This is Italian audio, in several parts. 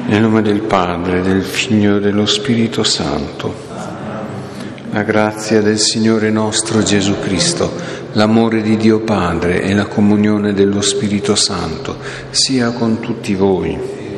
Nel nome del Padre, del Figlio e dello Spirito Santo. La grazia del Signore nostro Gesù Cristo, l'amore di Dio Padre e la comunione dello Spirito Santo sia con tutti voi.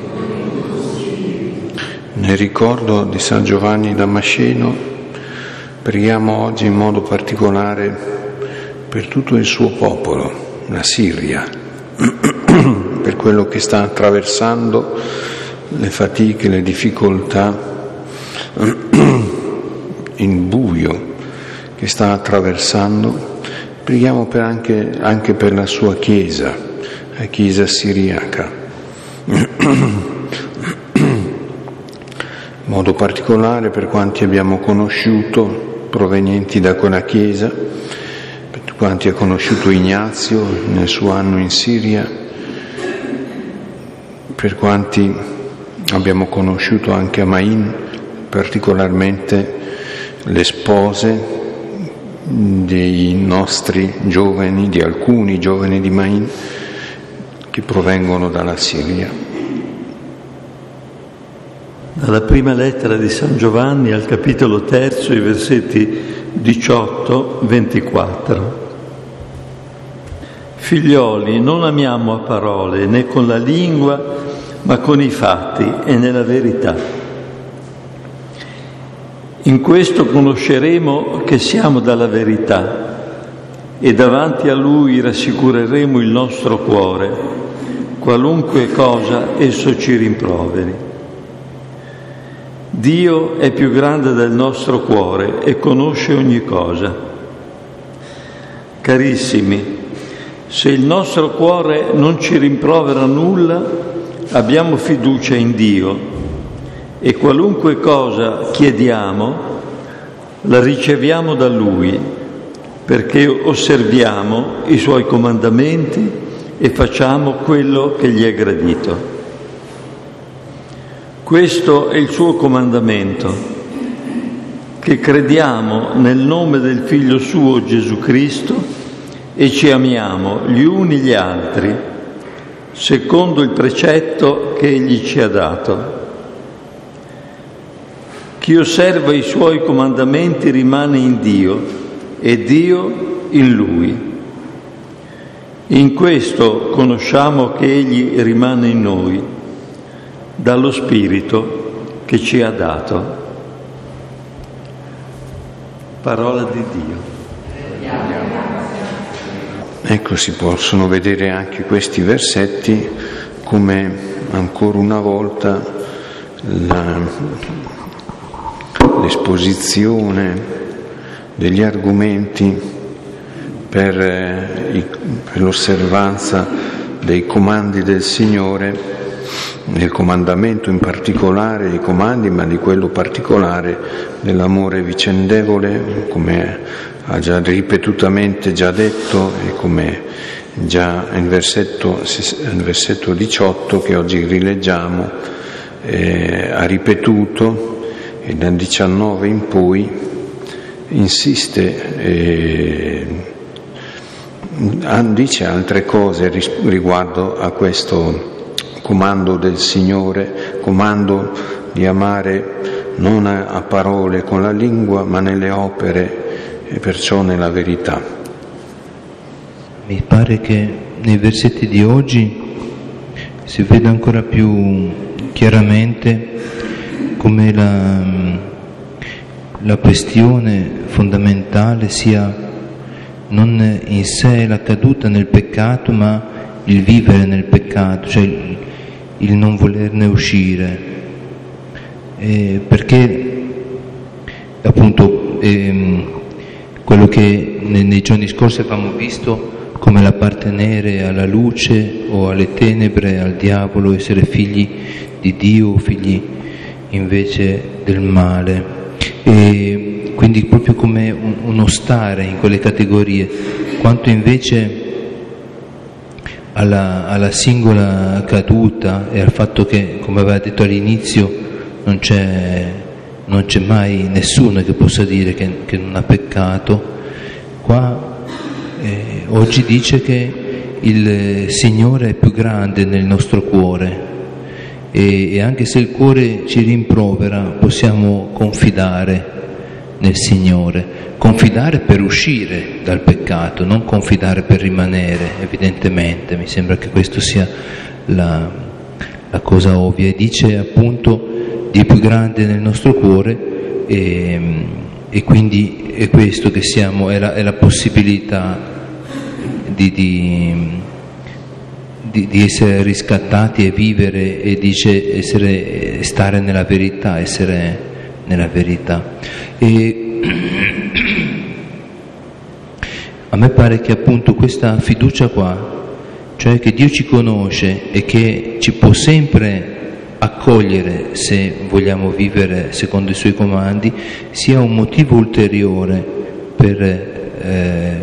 Nel ricordo di San Giovanni Damasceno preghiamo oggi in modo particolare per tutto il suo popolo, la Siria, per quello che sta attraversando, le fatiche, le difficoltà, il buio che sta attraversando. Preghiamo anche per la sua Chiesa, la Chiesa siriaca. In modo particolare per quanti abbiamo conosciuto provenienti da quella Chiesa, per quanti ha conosciuto Ignazio nel suo anno in Siria, per quanti abbiamo conosciuto anche a Main, particolarmente le spose dei nostri giovani, di alcuni giovani di Main che provengono dalla Siria. Dalla prima lettera di San Giovanni al capitolo 3, i versetti 18-24. Figlioli, non amiamo a parole né con la lingua, ma con i fatti e nella verità. In questo conosceremo che siamo dalla verità e davanti a Lui rassicureremo il nostro cuore, qualunque cosa esso ci rimproveri. Dio è più grande del nostro cuore e conosce ogni cosa. Carissimi, se il nostro cuore non ci rimprovera nulla, abbiamo fiducia in Dio e qualunque cosa chiediamo la riceviamo da Lui, perché osserviamo i Suoi comandamenti e facciamo quello che gli è gradito. Questo è il Suo comandamento, che crediamo nel nome del Figlio Suo Gesù Cristo e ci amiamo gli uni gli altri, secondo il precetto che Egli ci ha dato. Chi osserva i Suoi comandamenti rimane in Dio e Dio in Lui. In questo conosciamo che Egli rimane in noi, dallo Spirito che ci ha dato. Parola di Dio. Ecco, si possono vedere anche questi versetti come ancora una volta l'esposizione degli argomenti per l'osservanza dei comandi del Signore, del comandamento in particolare, dei comandi, ma di quello particolare dell'amore vicendevole, come ha già ripetutamente già detto e come già nel versetto 18 che oggi rileggiamo ha ripetuto, e dal 19 in poi insiste, dice altre cose riguardo a questo comando del Signore, comando di amare non a parole con la lingua ma nelle opere e perciò nella verità. Mi pare che nei versetti di oggi si veda ancora più chiaramente come la questione fondamentale sia non in sé la caduta nel peccato, ma il vivere nel peccato, cioè il non volerne uscire, perché appunto quello che nei giorni scorsi avevamo visto come l'appartenere alla luce o alle tenebre, al diavolo, essere figli di Dio, figli invece del male, e quindi proprio come uno stare in quelle categorie, quanto invece alla singola caduta e al fatto che, come aveva detto all'inizio, non c'è mai nessuno che possa dire che non ha peccato. Qua oggi dice che il Signore è più grande nel nostro cuore e anche se il cuore ci rimprovera possiamo confidare nel Signore, confidare per uscire dal peccato, non confidare per rimanere, evidentemente. Mi sembra che questo sia la cosa ovvia, e dice appunto di più grande nel nostro cuore, e quindi è questo che siamo, è la possibilità di essere riscattati e vivere, e dice stare nella verità, essere nella verità. E a me pare che appunto questa fiducia qua, cioè che Dio ci conosce e che ci può sempre accogliere se vogliamo vivere secondo i Suoi comandi, sia un motivo ulteriore per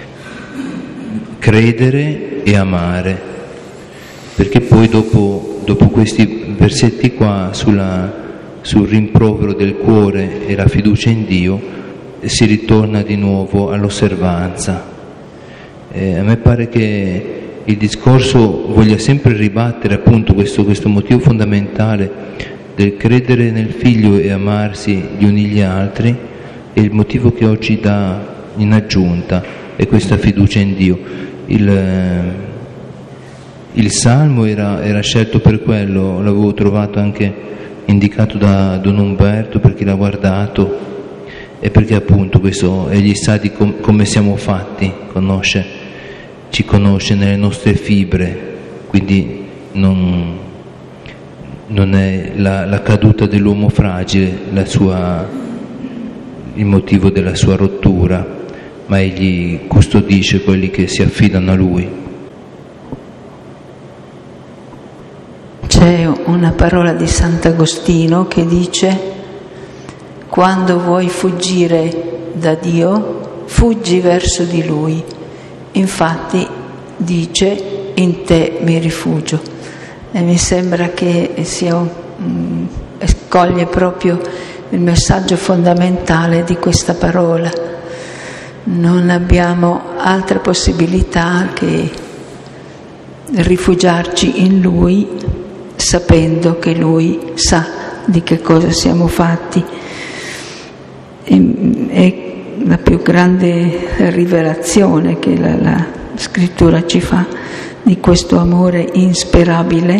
credere e amare, perché poi dopo questi versetti qua sul rimprovero del cuore e la fiducia in Dio si ritorna di nuovo all'osservanza. A me pare che il discorso voglia sempre ribattere appunto questo motivo fondamentale del credere nel Figlio e amarsi gli uni gli altri, e il motivo che oggi dà in aggiunta è questa fiducia in Dio. Il Salmo era scelto per quello, l'avevo trovato anche indicato da Don Umberto, perché l'ha guardato, e perché appunto questo egli sa di come siamo fatti, ci conosce nelle nostre fibre, quindi non è la caduta dell'uomo fragile il motivo della sua rottura, ma egli custodisce quelli che si affidano a lui. C'è una parola di Sant'Agostino che dice: quando vuoi fuggire da Dio, fuggi verso di Lui. Infatti dice: in te mi rifugio. E mi sembra che coglie proprio il messaggio fondamentale di questa parola. Non abbiamo altra possibilità che rifugiarci in Lui, sapendo che Lui sa di che cosa siamo fatti. È la più grande rivelazione che la Scrittura ci fa di questo amore insperabile,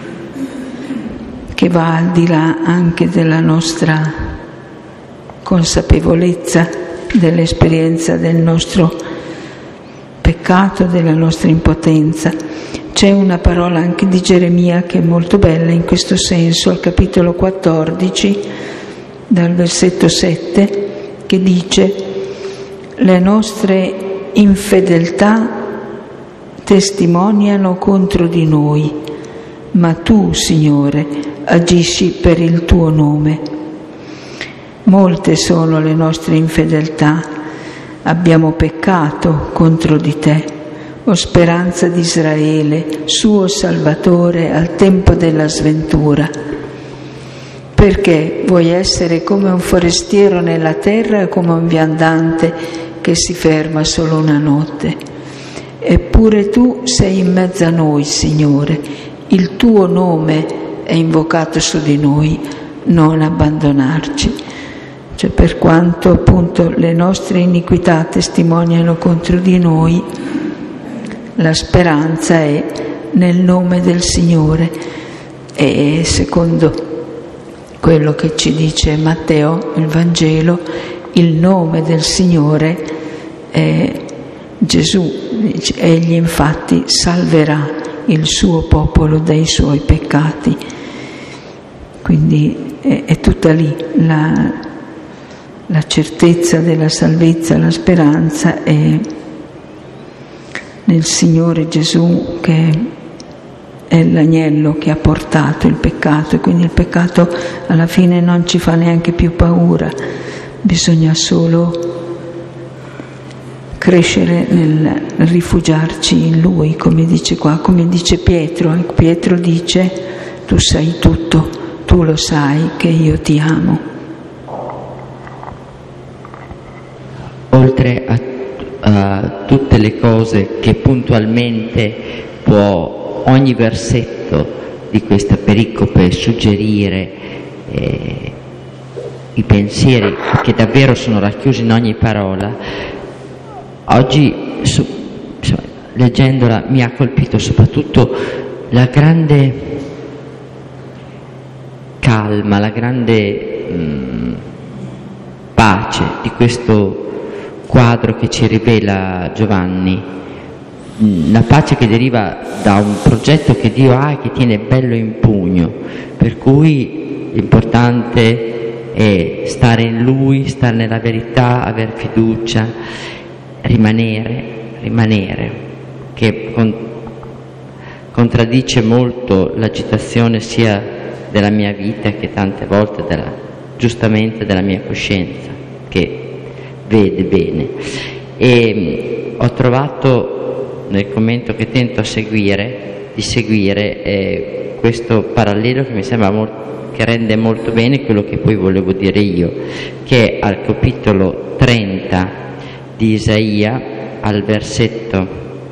che va al di là anche della nostra consapevolezza, dell'esperienza del nostro peccato, della nostra impotenza. C'è una parola anche di Geremia che è molto bella in questo senso, al capitolo 14, dal versetto 7, che dice: le nostre infedeltà testimoniano contro di noi, ma tu, Signore, agisci per il tuo nome. Molte sono le nostre infedeltà, abbiamo peccato contro di te, o speranza di Israele, suo Salvatore al tempo della sventura. Perché vuoi essere come un forestiero nella terra e come un viandante che si ferma solo una notte? Eppure tu sei in mezzo a noi, Signore, il tuo nome è invocato su di noi, non abbandonarci. Cioè, per quanto appunto le nostre iniquità testimoniano contro di noi, la speranza è nel nome del Signore. E secondo quello che ci dice Matteo, il Vangelo, il nome del Signore è Gesù. Egli infatti salverà il suo popolo dai suoi peccati. Quindi è tutta lì la certezza della salvezza, la speranza è nel Signore Gesù, che è l'agnello che ha portato il peccato, e quindi il peccato alla fine non ci fa neanche più paura, bisogna solo crescere nel rifugiarci in Lui, come dice qua, come dice Pietro. Pietro dice: tu sai tutto, tu lo sai che io ti amo. Oltre a tutte le cose che puntualmente può ogni versetto di questa pericope suggerire i pensieri che davvero sono racchiusi in ogni parola, oggi leggendola mi ha colpito soprattutto la grande calma, la grande pace di questo quadro che ci rivela Giovanni, la pace che deriva da un progetto che Dio ha e che tiene bello in pugno, per cui l'importante è stare in Lui, stare nella verità, aver fiducia, rimanere, che contraddice molto l'agitazione sia della mia vita che tante volte giustamente della mia coscienza, che vede bene. E ho trovato nel commento che tento di seguire questo parallelo che mi sembra che rende molto bene quello che poi volevo dire io, che è al capitolo 30 di Isaia, al versetto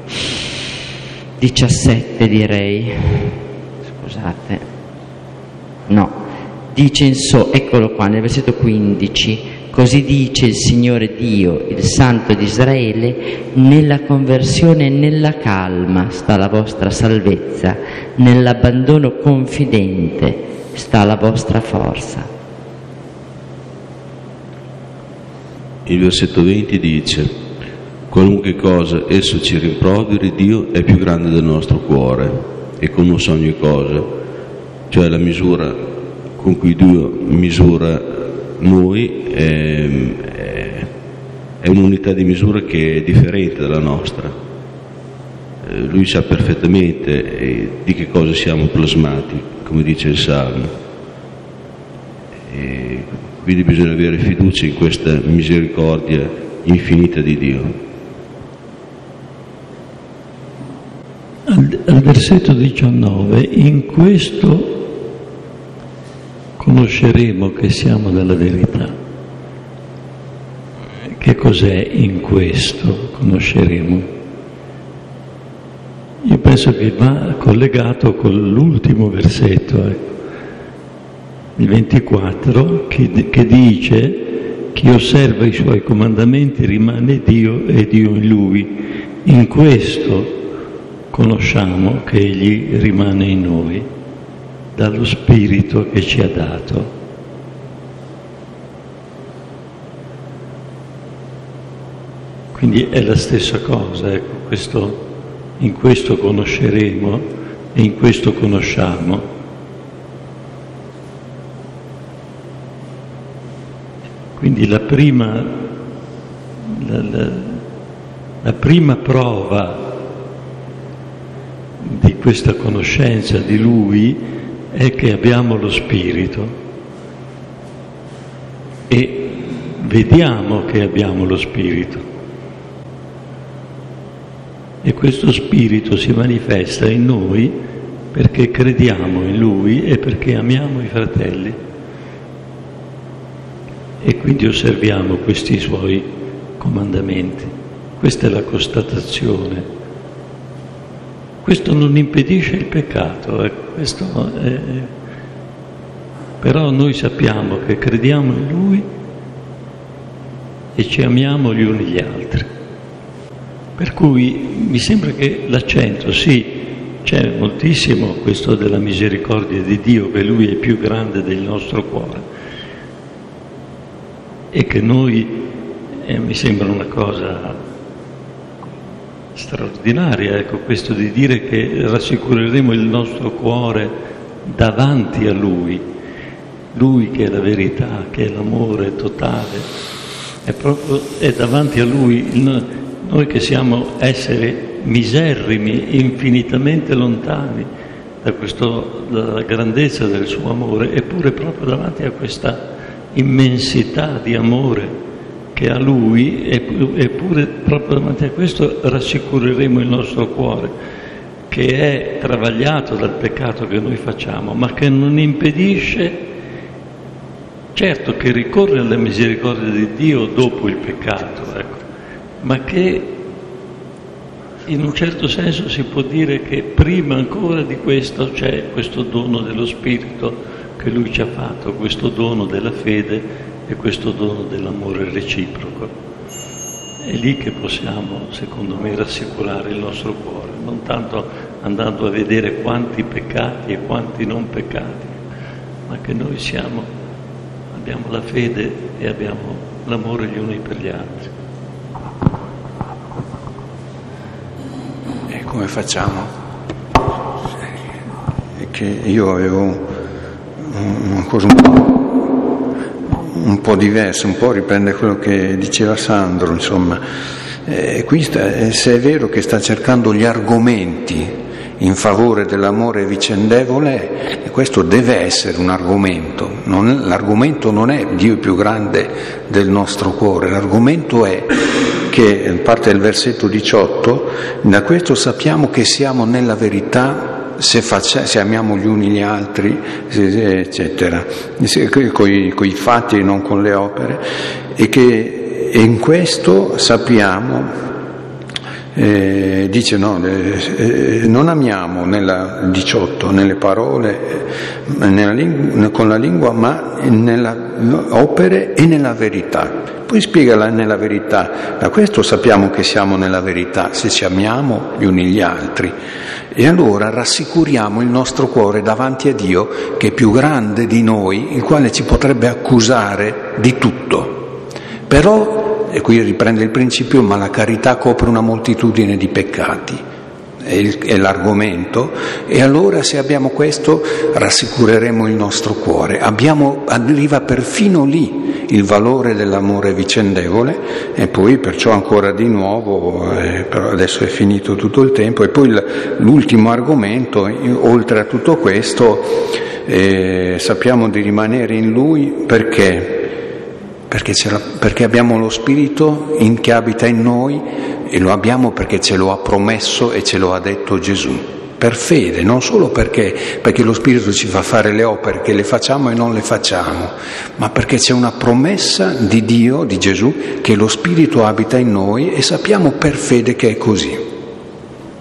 17 direi, scusate, no, dice eccolo qua nel versetto 15: così dice il Signore Dio, il Santo di Israele, nella conversione e nella calma sta la vostra salvezza, nell'abbandono confidente sta la vostra forza. Il versetto 20 dice: qualunque cosa esso ci rimproveri, Dio è più grande del nostro cuore e conosce ogni cosa, cioè la misura con cui Dio misura noi è un'unità di misura che è differente dalla nostra. Lui sa perfettamente di che cosa siamo plasmati, come dice il Salmo, e quindi bisogna avere fiducia in questa misericordia infinita di Dio. Al versetto 19: in questo conosceremo che siamo nella verità. Che cos'è in questo conosceremo? Io penso che va collegato con l'ultimo versetto, il 24, che dice: chi osserva i suoi comandamenti rimane Dio e Dio in lui. In questo conosciamo che Egli rimane in noi, dallo Spirito che ci ha dato. Quindi è la stessa cosa, ecco, in questo conosceremo e in questo conosciamo. Quindi la prima prova di questa conoscenza di Lui è che abbiamo lo Spirito e vediamo che abbiamo lo Spirito. E questo Spirito si manifesta in noi perché crediamo in Lui e perché amiamo i fratelli. E quindi osserviamo questi Suoi comandamenti. Questa è la constatazione. Questo non impedisce il peccato, però noi sappiamo che crediamo in Lui e ci amiamo gli uni gli altri. Per cui mi sembra che l'accento, sì, c'è moltissimo questo della misericordia di Dio, che Lui è più grande del nostro cuore e che noi, mi sembra una cosa straordinaria, ecco, questo di dire che rassicureremo il nostro cuore davanti a Lui, Lui che è la verità, che è l'amore totale, è davanti a Lui. Noi che siamo esseri miserrimi, infinitamente lontani dalla grandezza del suo amore, eppure proprio davanti a questa immensità di amore che ha Lui, eppure proprio davanti a questo rassicureremo il nostro cuore, che è travagliato dal peccato che noi facciamo, ma che non impedisce, certo che ricorre alla misericordia di Dio dopo il peccato, ecco, ma che in un certo senso si può dire che prima ancora di questo c'è questo dono dello Spirito che Lui ci ha fatto, questo dono della fede e questo dono dell'amore reciproco. È lì che possiamo, secondo me, rassicurare il nostro cuore, non tanto andando a vedere quanti peccati e quanti non peccati, ma che noi abbiamo la fede e abbiamo l'amore gli uni per gli altri. E come facciamo? È che io avevo una cosa un po' diversa, un po' riprende quello che diceva Sandro, insomma. Qui se è vero che sta cercando gli argomenti in favore dell'amore vicendevole, questo deve essere un argomento. L'argomento non è Dio è più grande del nostro cuore, l'argomento è che, parte del versetto 18, da questo sappiamo che siamo nella verità se amiamo gli uni gli altri, eccetera, coi fatti e non con le opere, e in questo sappiamo, dice non amiamo nella 18 nelle parole con la lingua, ma nelle opere e nella verità. Poi spiega nella verità, da questo sappiamo che siamo nella verità se ci amiamo gli uni gli altri, e allora rassicuriamo il nostro cuore davanti a Dio che è più grande di noi, il quale ci potrebbe accusare di tutto. Però, e qui riprende il principio, ma la carità copre una moltitudine di peccati, è l'argomento, e allora se abbiamo questo rassicureremo il nostro cuore. Arriva perfino lì il valore dell'amore vicendevole, e poi perciò ancora di nuovo, però adesso è finito tutto il tempo, e poi l'ultimo argomento, oltre a tutto questo, sappiamo di rimanere in Lui perché abbiamo lo Spirito che abita in noi, e lo abbiamo perché ce lo ha promesso e ce lo ha detto Gesù, per fede, non solo perché lo Spirito ci fa fare le opere che le facciamo e non le facciamo, ma perché c'è una promessa di Dio, di Gesù, che lo Spirito abita in noi, e sappiamo per fede che è così.